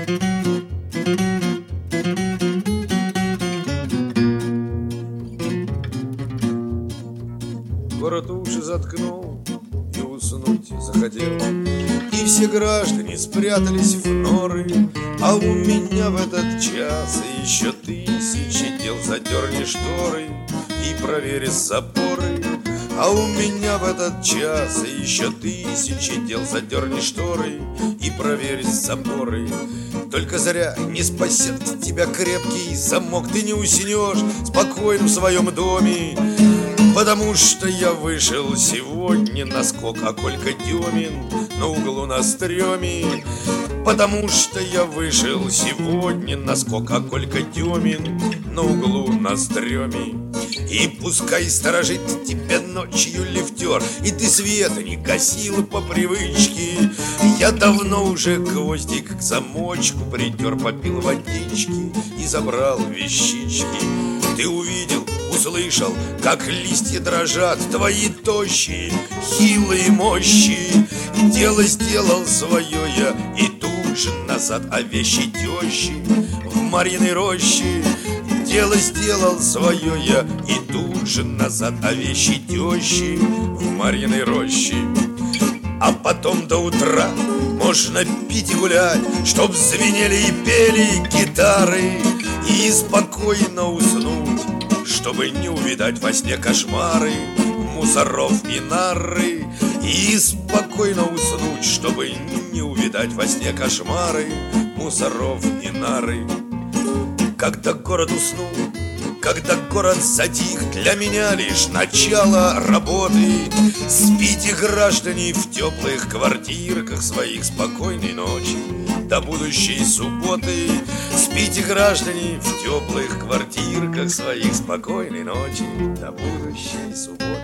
Город уши заткнул и уснуть захотел, и все граждане спрятались в норы. А у меня в этот час еще тысячи дел. Задерни шторы и проверь запоры. А у меня в этот час еще тысячи дел. Задерни шторы и проверь запоры. Только зря не спасет тебя крепкий замок. Ты не уснешь спокойно в своем доме, потому что я вышел сегодня на скок, а Колька Демин на углу на стреме. Потому что я вышел сегодня на скок, а Колька Демин на углу на стреме. И пускай сторожит тебя ночью лифтер, и ты света не гасил по привычке. Я давно уже гвоздик к замочку притер, попил водички и забрал вещички. Ты увидел, услышал, как листья дрожат твои тощие, хилые мощи. Дело сделал свое я и тут же назад, а вещи тещи в Марьиной роще. Дело сделал свое я и тут же назад, а вещи тещи в Марьиной роще. А потом до утра можно пить и гулять, чтоб звенели и пели гитары, и спокойно уснуть, чтобы не увидать во сне кошмары мусоров и нары. И спокойно уснуть, чтобы не увидать во сне кошмары мусоров и нары. Когда город уснул, когда город затих, для меня лишь начало работы. Спите, граждане, в теплых квартирках своих, спокойной ночи до будущей субботы. Спите, граждане, в теплых квартирках своих, спокойной ночи до будущей субботы.